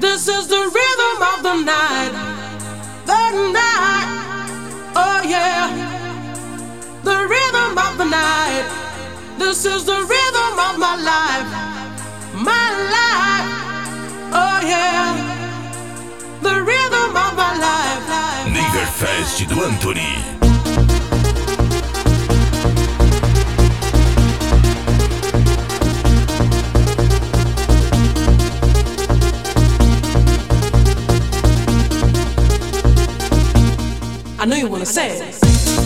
This is the rhythm of the night. The night. Oh yeah. The rhythm of the night. This is the rhythm of my life. My life. Oh yeah. The rhythm of my life. Neverfest do Anthony. I know you wanna say it.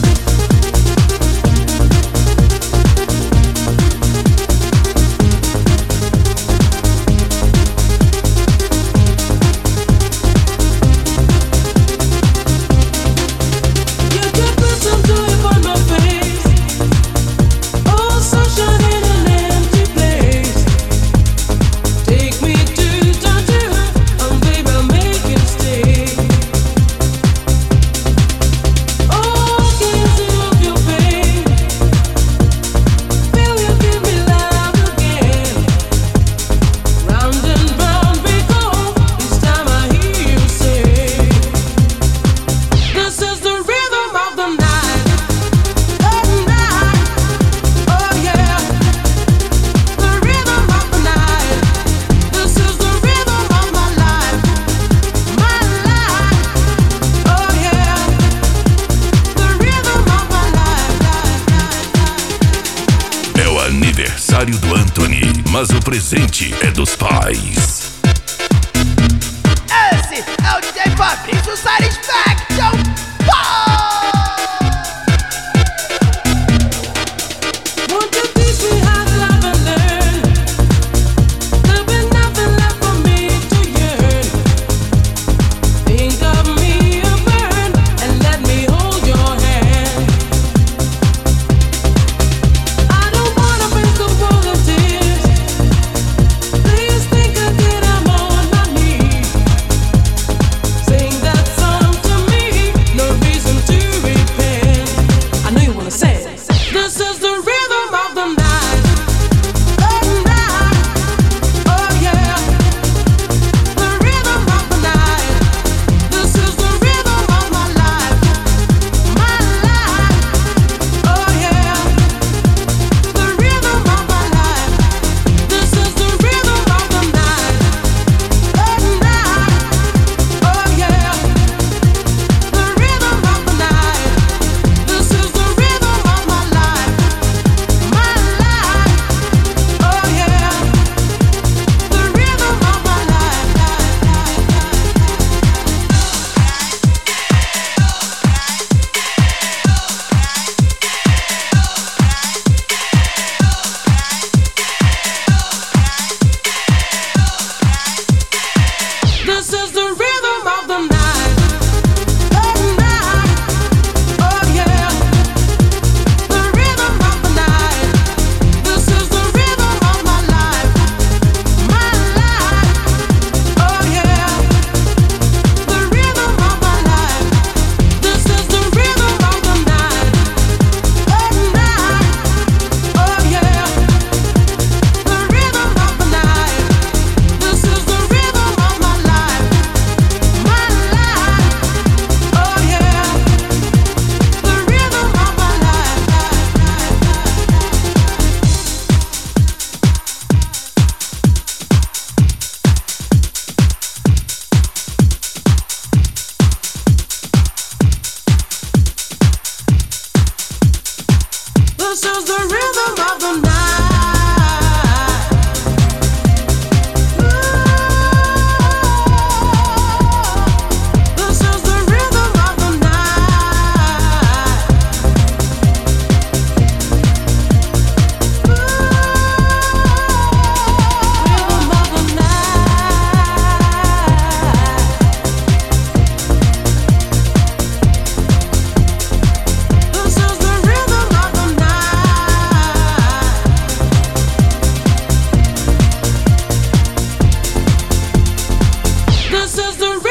Do Anthony, mas o presente é dos pais. Esse é o DJ Fabrício Satisfaction. This is the